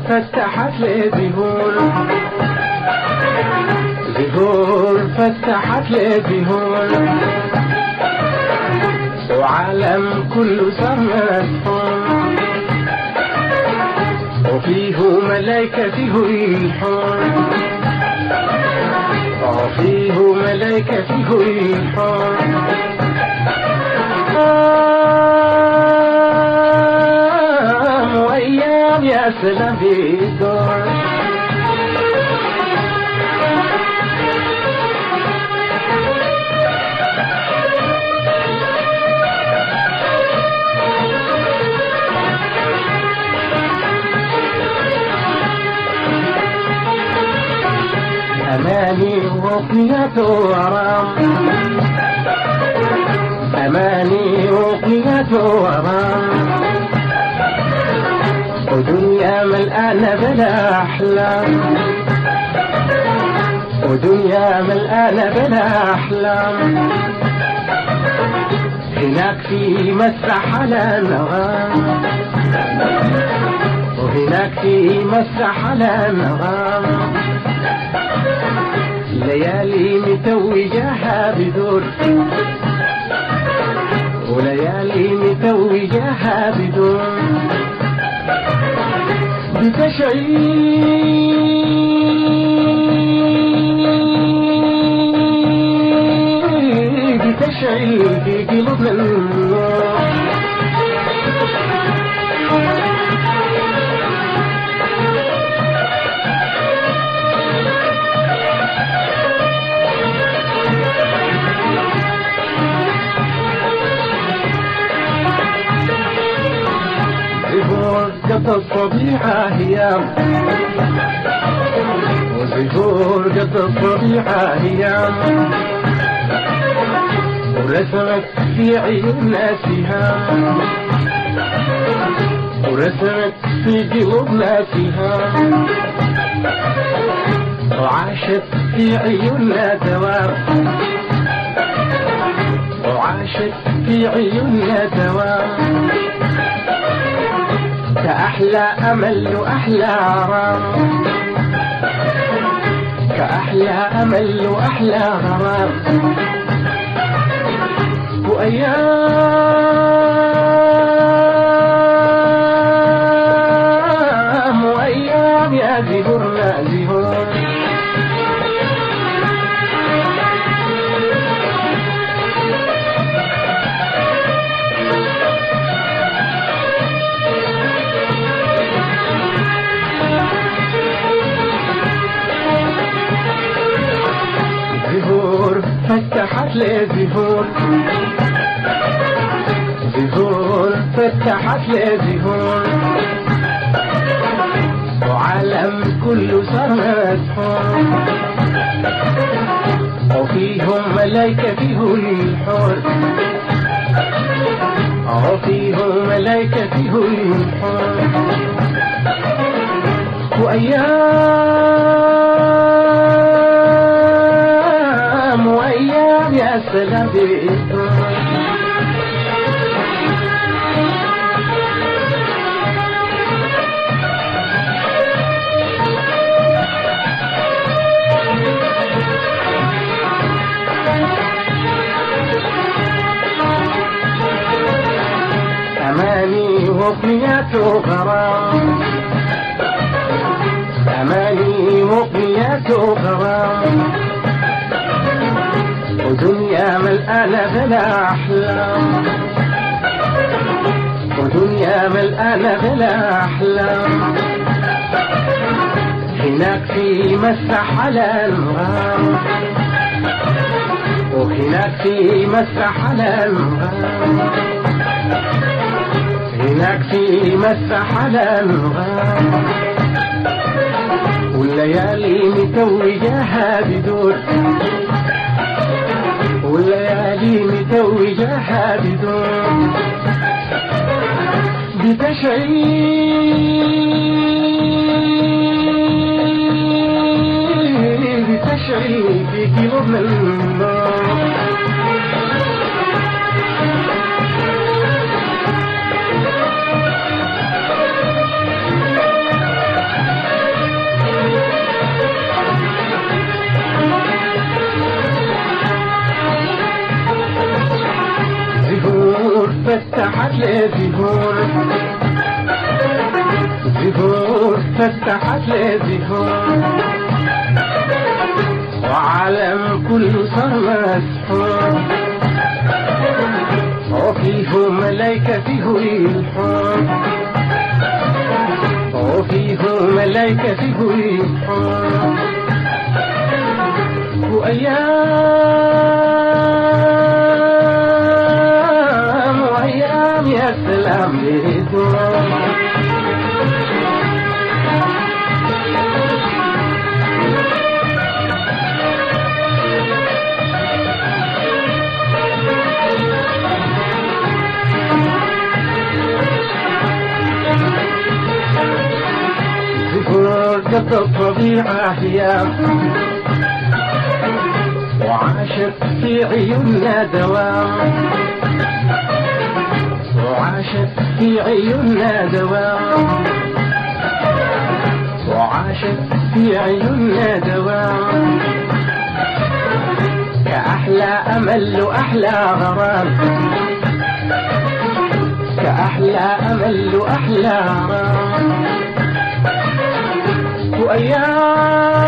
فتحت لي زهور، زهور فتحت لي زهور، وعالم كله صار مسحور، وفيه ملايكة فيه الحور، وفيه ملايكة فيه الحور. وأيام يا سلام بيدور، أماني وقنية ورام، أماني وقنية ورام، ودنيا ملآنة بلا أحلام، ودنيا ملآنة بلا أحلام. هناك في مسرح على النغام، وهناك في مسرح على النغام. ليالي متوجاها بدور، وليالي متوجاها بدور، بتشعل بتشعل في قلوبنا النار. زهور قد الطبيعة هيام، وزهور قد الطبيعة هيام، ورسمت في عيوننا سهام، ورسمت في قلوبنا سهام، وعاشت في عيوننا دوام، وعاشت في عيوننا دوام. كأحلى أمل وأحلى غرام، كأحلى أمل وأحلى غرام. وأيام وأيام يا زهورنا زهور، زهور فتحت لي زهور، زهور فتحت لي زهور، وعالم كله صار مسحور، وفيهم ملايكة فيه الحور، وفيهم ملايكة فيه الحور. وأيام وأيام يا سلام بيدور، أماني وقنية غرام، أماني وقنية غرام، ودنيا ملآنة بلا أحلام، ودنيا ملآنة بلا أحلام. هناك في مسرح على الغام، وهناك في مسرح على الغام، هناك في مسرح على الغام. والليالي متوجاها بدور، والليالي متوجاها بدور، بتشعل بتشعل في قلوبنا النار. زهور زهور فتحت لي زهور وعالم كله صار مسحور وفيه ملايكة فيه يلحون وفيه ملايكة فيه يلحون وأيام يا سلام ليدوم زهور قد الطبيعة هي وعاشت في عيوننا دوام وعاشت في عيوننا دوام وعاشت في عيوننا دوام كأحلى أمل وأحلى غرام كأحلى أمل وأحلى غرام وأيام